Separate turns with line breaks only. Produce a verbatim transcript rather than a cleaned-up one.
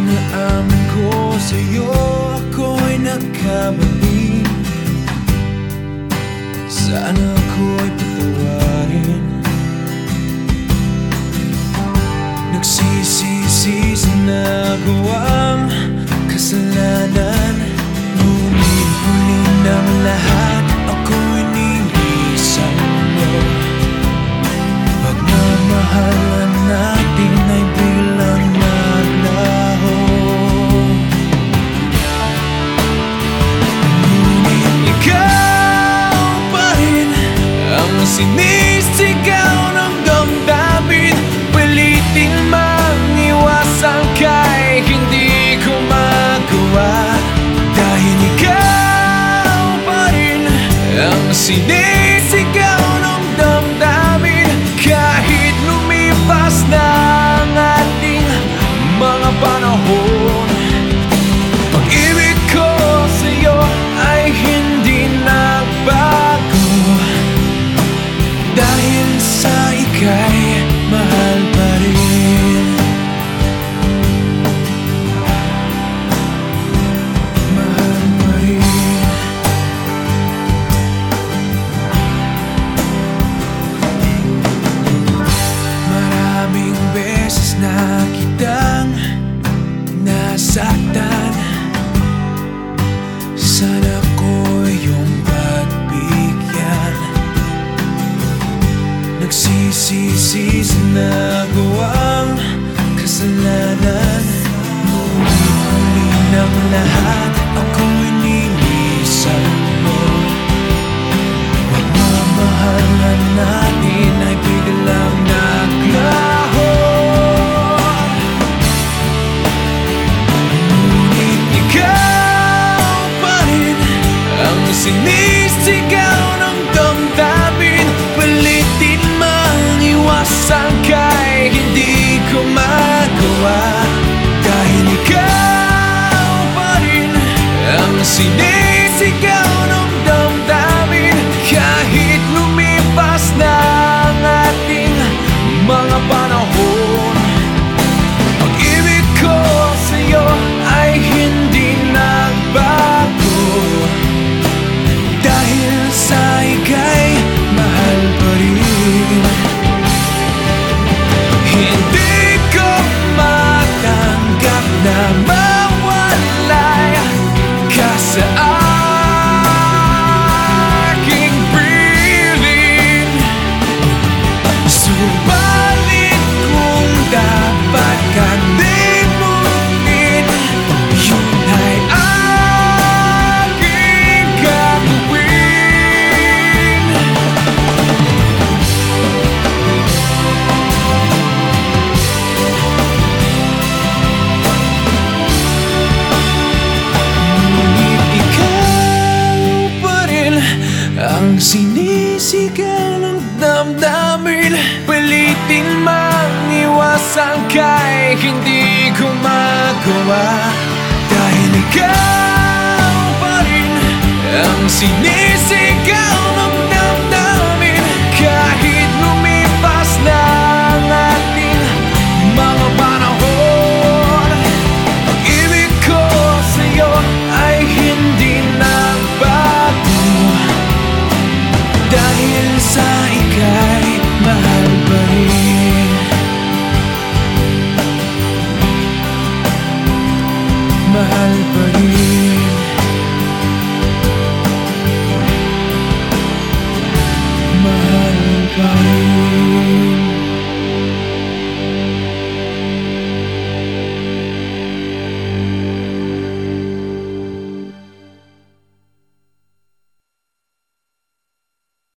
Inaamin ko sa'yo, ako'y nagkamali. Sana ako'y patawarin. Nagsisisi sa nagawang kasalanan, ngunit huli ng lahat ako'y nilisan mo. Pagmamahalan natin ay biglang naglaho, ngunit ikaw pa rin ang sinisigaw ng damdamin. Pilitin mang iwasan ka'y hindi ko magawa, dahil ikaw pa rin ang sinisigaw ng damdamin. Kahit lumipas na ang ating mga panahon, pag-ibig ko sa'yo ay hindi nagbago, dahil sa ika'y mahal pa rin. Mahal pa rin. Maraming beses na kitang nasaktan, sana ko yung pagbigyan. Nagsisisi sa nagawang kasalanan, ngunit huli ng lahat ako'y nilisan mo. Pagmamahalan natin ay biglang naglaho, ngunit ikaw pa rin ang sinisigaw ng damdamin. Pilitin mang iwasan ka'y hindi ko magawa, dahil ikaw pa rin ang sinisigaw ng damdamin. Kahit lumipas na ang ating mga panahon, pag-ibig ko sa'yo ay hindi nagbago, dahil sa ika'y mahal pa rin. Hindi ko matanggap na mawalay ka sa aking piling, subalit kung dapat kang limutin, yun ay aking gagawin. Ngunit ikaw pa rin ang sinisigaw ng damdamin. Pilitin mang iwasan ka'y hindi ko magawa, dahil ikaw pa rin ang sinisigaw